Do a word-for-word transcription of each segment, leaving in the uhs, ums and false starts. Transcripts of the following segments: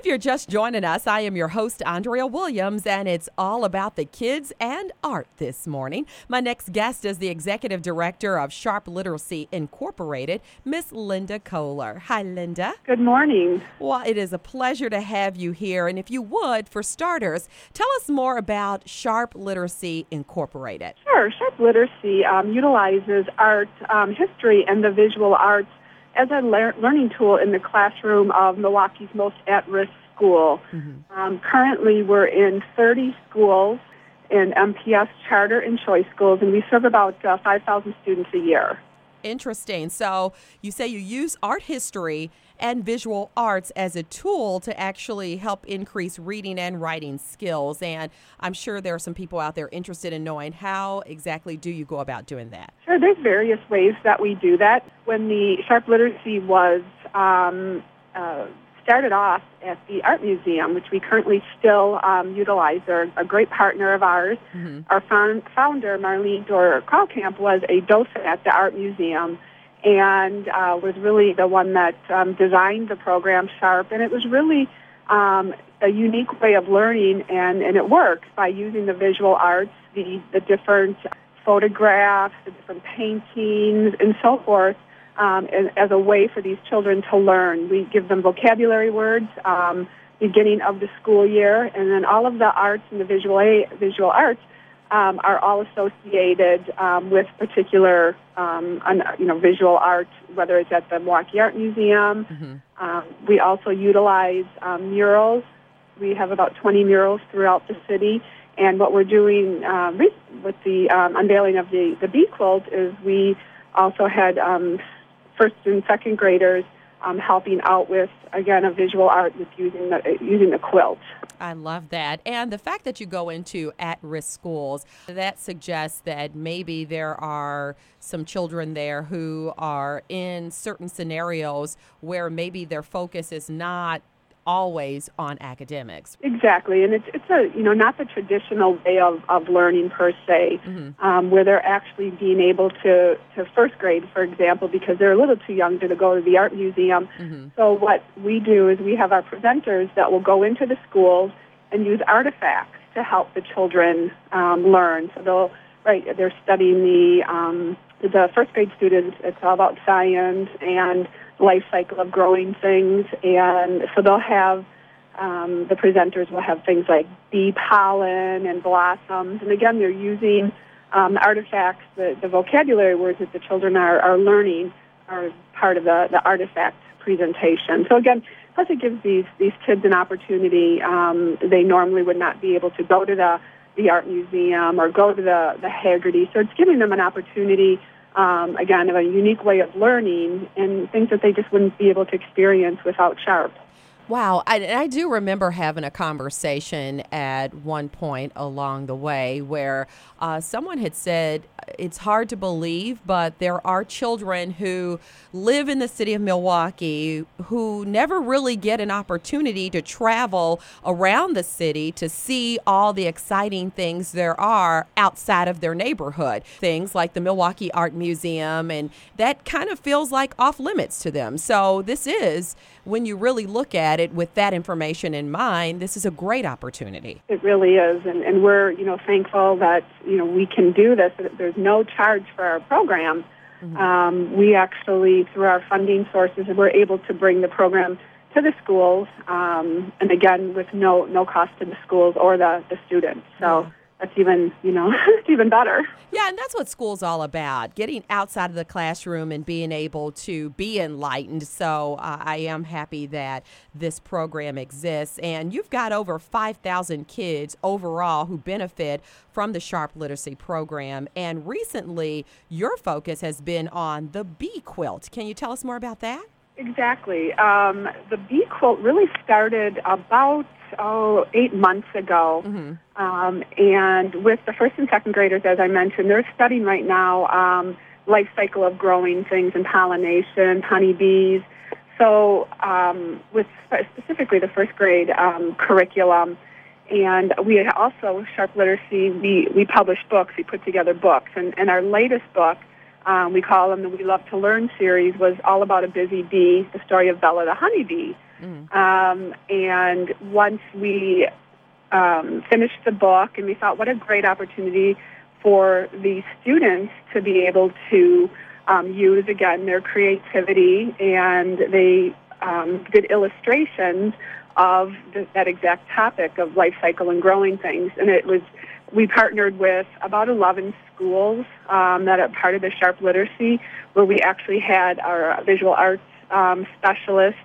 you're just joining us, I am your host, Andrea Williams, and it's all about the kids and art this morning. My next guest is the Executive Director of Sharp Literacy Incorporated, Miss Linda Kohler. Hi, Linda. Good morning. Well, it is a pleasure to have you here. And if you would, for starters, tell us more about Sharp Literacy Incorporated. Sure. Sharp Literacy um, utilizes art, um, history, and the visual arts as a lear- learning tool in the classroom of Milwaukee's most at-risk school. Mm-hmm. Um, currently, we're in thirty schools in M P S charter and choice schools, and we serve about uh, five thousand students a year. Interesting. So you say you use art history and visual arts as a tool to actually help increase reading and writing skills. And I'm sure there are some people out there interested in knowing how exactly do you go about doing that? Sure, there's various ways that we do that. When the Sharp Literacy was um, uh, started off at the Art Museum, which we currently still um, utilize, they're a great partner of ours. Mm-hmm. Our found, founder, Marlene Dorer-Kralkamp, was a docent at the Art Museum and uh, was really the one that um, designed the program Sharp. And it was really um, a unique way of learning, and, and it works by using the visual arts, the, the different photographs, the different paintings, and so forth, um, as, as a way for these children to learn. We give them vocabulary words um, beginning of the school year, and then all of the arts and the visual, visual arts Um, are all associated um, with particular, um, un, you know, visual art, whether it's at the Milwaukee Art Museum. Mm-hmm. Um, we also utilize um, murals. We have about twenty murals throughout the city. And what we're doing uh, with the um, unveiling of the, the Bee Quilt is we also had um, first and second graders um, helping out with, again, a visual art with using the, using the quilt. I love that. And the fact that you go into at-risk schools, that suggests that maybe there are some children there who are in certain scenarios where maybe their focus is not always on academics. Exactly. And it's it's a, you know, not the traditional way of, of learning per se, mm-hmm. um, where they're actually being able to, to first grade, for example, because they're a little too young to go to the art museum. Mm-hmm. So what we do is we have our presenters that will go into the schools and use artifacts to help the children um, learn. So they'll, right, they're studying the, um, the first grade students, it's all about science and life cycle of growing things, and so they'll have, um, the presenters will have things like bee pollen and blossoms, and again, they're using um, artifacts, the, the vocabulary words that the children are, are learning are part of the, the artifact presentation. So again, plus it gives these, these kids an opportunity. Um, they normally would not be able to go to the, the art museum or go to the, the Haggerty, so it's giving them an opportunity Um, again, of a unique way of learning and things that they just wouldn't be able to experience without Sharp. Wow. I, I do remember having a conversation at one point along the way where uh, someone had said it's hard to believe, but there are children who live in the city of Milwaukee who never really get an opportunity to travel around the city to see all the exciting things there are outside of their neighborhood. Things like the Milwaukee Art Museum, and that kind of feels like off limits to them. So this is, when you really look at it with that information in mind, this is a great opportunity. It really is, and, and we're, you know, thankful that, you know, we can do this. There's no charge for our program. Mm-hmm. Um, we actually, through our funding sources, we're able to bring the program to the schools, um, and again, with no no cost to the schools or the, the students. So yeah. That's even, you know, it's even better. Yeah, and that's what school's all about, getting outside of the classroom and being able to be enlightened. So uh, I am happy that this program exists. And you've got over five thousand kids overall who benefit from the Sharp Literacy program. And recently, your focus has been on the Bee Quilt. Can you tell us more about that? Exactly. Um, the Bee Quilt really started about oh, eight months ago. Mm-hmm. Um, and with the first and second graders, as I mentioned, they're studying right now um, life cycle of growing things and pollination, honeybees. So um, with specifically the first grade um, curriculum, and we also, Sharp Literacy, we, we publish books, we put together books. And, and our latest book, Um, we call them the We Love to Learn series, was all about a busy bee, the story of Bella the honeybee. Mm. Um, and once we um, finished the book, and we thought, what a great opportunity for the students to be able to um, use, again, their creativity, and they um, did illustrations of the, that exact topic of life cycle and growing things. And it was, we partnered with about eleven schools um, that are part of the Sharp Literacy, where we actually had our visual arts um, specialist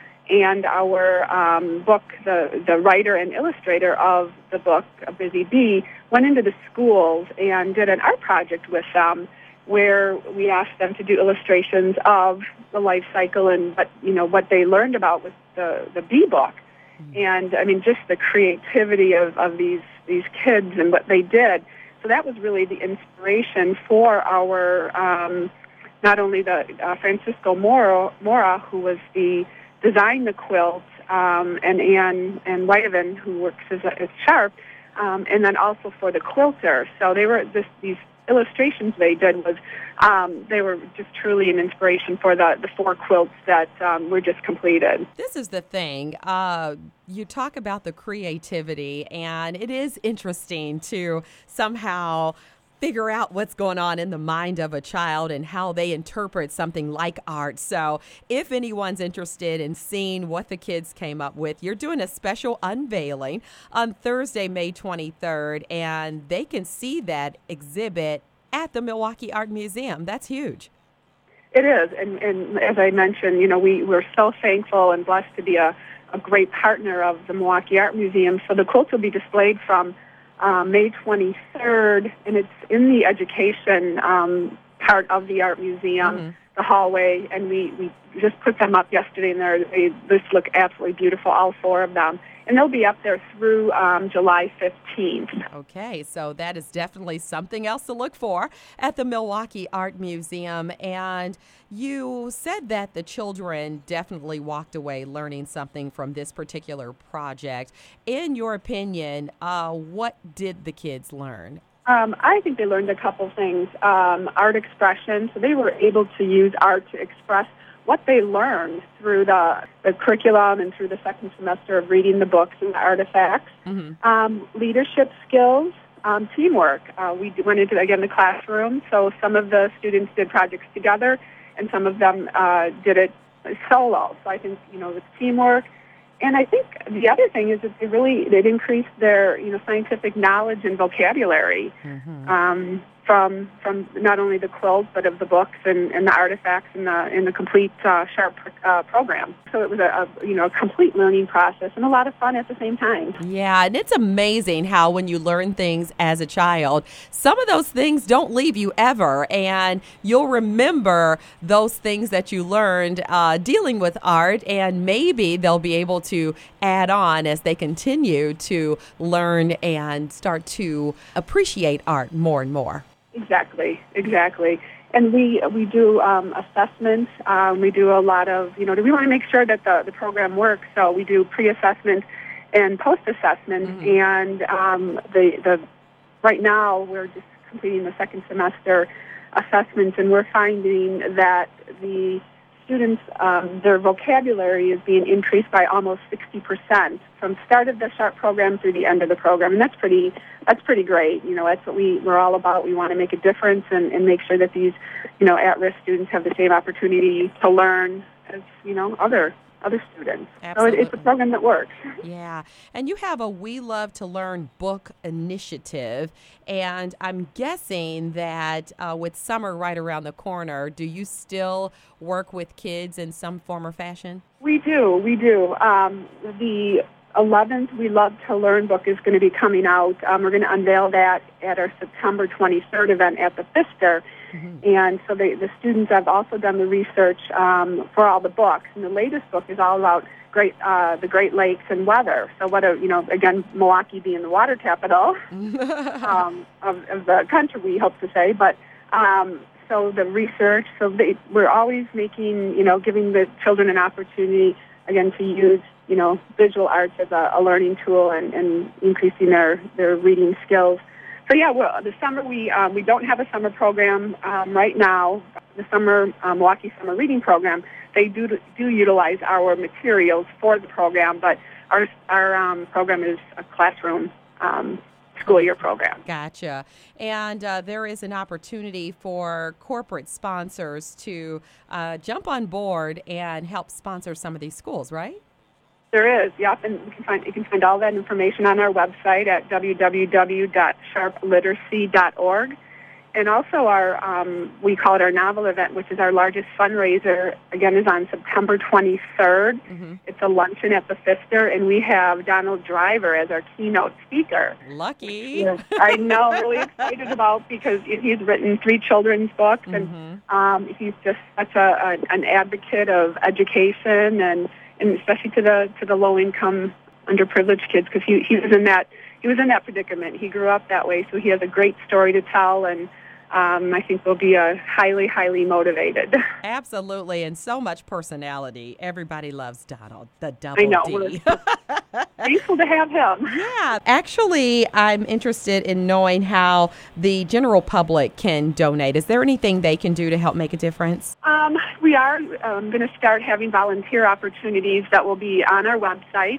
and our um, book, the, the writer and illustrator of the book, Busy Bee, went into the schools and did an art project with them where we asked them to do illustrations of the life cycle and what, you know, what they learned about with the, the bee book. Mm-hmm. And, I mean, just the creativity of, of these, these kids and what they did. So that was really the inspiration for our, um, not only the uh, Francisco Mora, Mora, who was the designed the quilt, um, and Anne and Whitevan, who works as, a, as Sharp, um, and then also for the quilter. So they were this, these illustrations they did was um, they were just truly an inspiration for the, the four quilts that um, were just completed. This is the thing. Uh, you talk about the creativity, and it is interesting to somehow figure out what's going on in the mind of a child and how they interpret something like art. So if anyone's interested in seeing what the kids came up with, you're doing a special unveiling on Thursday, May twenty-third, and they can see that exhibit at the Milwaukee Art Museum. That's huge. It is. And, and as I mentioned, you know, we, we're so thankful and blessed to be a, a great partner of the Milwaukee Art Museum. So the quilts will be displayed from Uh, May twenty-third, and it's in the education um, part of the art museum, mm-hmm. the hallway, and we, we just put them up yesterday, and they're, they just look absolutely beautiful, all four of them. And they'll be up there through um, July fifteenth. Okay, so that is definitely something else to look for at the Milwaukee Art Museum. And you said that the children definitely walked away learning something from this particular project. In your opinion, uh, what did the kids learn? Um, I think they learned a couple things. Um, art expression, so they were able to use art to express what they learned through the, the curriculum and through the second semester of reading the books and the artifacts. Mm-hmm. Um, leadership skills, um, teamwork. Uh, we went into, again, the classroom, so some of the students did projects together, and some of them uh, did it solo. So I think, you know, it's teamwork. And I think the other thing is that they really, it increased their, you know, scientific knowledge and vocabulary. Mm-hmm. um, from from not only the quilt, but of the books and, and the artifacts and the in the complete uh, Sharp uh, program. So it was a, a you know a complete learning process and a lot of fun at the same time. Yeah, and it's amazing how when you learn things as a child, some of those things don't leave you ever, and you'll remember those things that you learned uh, dealing with art, and maybe they'll be able to add on as they continue to learn and start to appreciate art more and more. Exactly, exactly. And we we do um, assessments. Um, we do a lot of, you know, we want to make sure that the, the program works. So we do pre-assessment and post-assessment. Mm-hmm. And um, the the right now we're just completing the second semester assessments, and we're finding that the students, um, their vocabulary is being increased by almost sixty percent from start of the Sharp program through the end of the program, and that's pretty that's pretty great. You know, that's what we, we're all about. We want to make a difference and, and make sure that these, you know, at-risk students have the same opportunity to learn as, you know, other other students. Absolutely. So it's a program that works. Yeah. And you have a We Love to Learn book initiative, and I'm guessing that uh, with summer right around the corner, do you still work with kids in some form or fashion? We do. We do. Um, the eleventh We Love to Learn book is going to be coming out. Um, we're going to unveil that at our September twenty-third event at the Pfister. Mm-hmm. And so the, the students have also done the research um, for all the books. And the latest book is all about great uh, the Great Lakes and weather. So what a, you know, again, Milwaukee being the water capital um, of, of the country, we hope to say. But um, so the research, so they, we're always making, you know, giving the children an opportunity, again, to use, you know, visual arts as a, a learning tool and, and increasing their, their reading skills. So yeah, well, the summer we um, we don't have a summer program um, right now. The summer um, Milwaukee Summer Reading Program, they do do utilize our materials for the program, but our our um, program is a classroom um, school year program. Gotcha. And uh, there is an opportunity for corporate sponsors to uh, jump on board and help sponsor some of these schools, right? There is, yep, and you can find you can find all that information on our website at w w w dot sharp literacy dot org. And also our, um, we call it our novel event, which is our largest fundraiser, again, is on September twenty-third. Mm-hmm. It's a luncheon at the Pfister, and we have Donald Driver as our keynote speaker. Lucky. I know, really excited about, because he's written three children's books, and mm-hmm. um, he's just such a, a an advocate of education, and, and especially to the to the low-income, underprivileged kids, because he, he was in that he was in that predicament. He grew up that way, so he has a great story to tell, and Um, I think they'll be uh, highly, highly motivated. Absolutely, and so much personality. Everybody loves Donald, the double I know. D. We're thankful to have him. Yeah. Actually, I'm interested in knowing how the general public can donate. Is there anything they can do to help make a difference? Um, we are um, going to start having volunteer opportunities that will be on our website.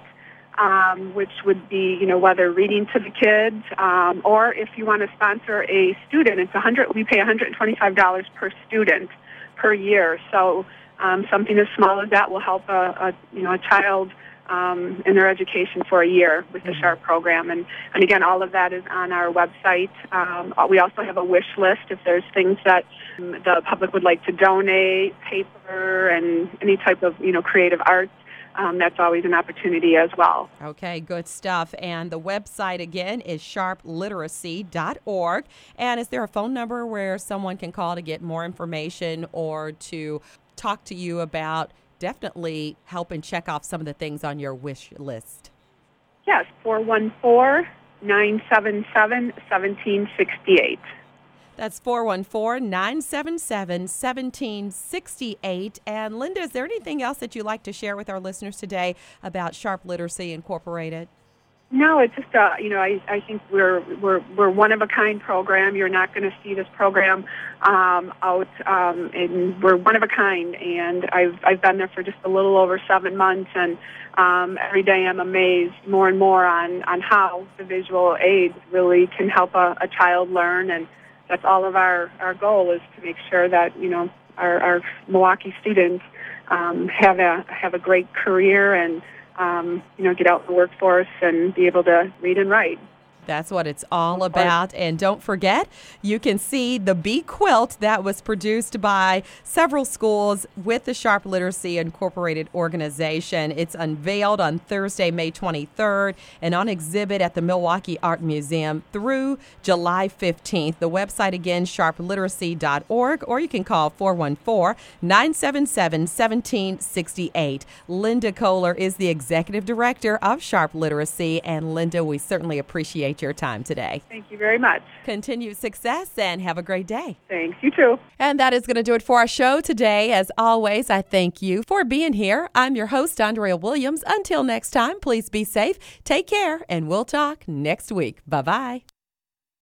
Um, which would be, you know, whether reading to the kids, um, or if you want to sponsor a student, it's a hundred. We pay one hundred twenty-five dollars per student per year. So um, something as small as that will help a, a you know a child um, in their education for a year with the SHARP program. And and again, all of that is on our website. Um, we also have a wish list if there's things that um, the public would like to donate, paper and any type of you know creative arts. Um, that's always an opportunity as well. Okay, good stuff. And the website, again, is sharp literacy dot org. And is there a phone number where someone can call to get more information or to talk to you about definitely help and check off some of the things on your wish list? Yes, four one four, nine seven seven, one seven six eight. That's four one four, nine seven seven, one seven six eight. And Linda, is there anything else that you'd like to share with our listeners today about Sharp Literacy Incorporated? No, it's just, uh, you know, I, I think we're we're we're one of a kind program. You're not going to see this program um, out, um, and we're one of a kind. And I've I've been there for just a little over seven months, and um, every day I'm amazed more and more on on how the visual aids really can help a, a child learn. And that's all of our, our goal, is to make sure that, you know, our, our Milwaukee students um, have a have a great career and, um, you know, get out in the workforce and be able to read and write. That's what it's all about. And don't forget, you can see the Bee Quilt that was produced by several schools with the Sharp Literacy Incorporated organization. It's unveiled on Thursday, May twenty-third, and on exhibit at the Milwaukee Art Museum through July fifteenth. The website, again, sharp literacy dot org, or you can call four one four, nine seven seven, one seven six eight. Linda Kohler is the executive director of Sharp Literacy. And Linda, we certainly appreciate your time today. Thank you very much. Continued success and have a great day. Thanks. You too. And that is going to do it for our show today. As always, I thank you for being here. I'm your host, Andrea Williams. Until next time, please be safe, take care, and we'll talk next week. Bye-bye.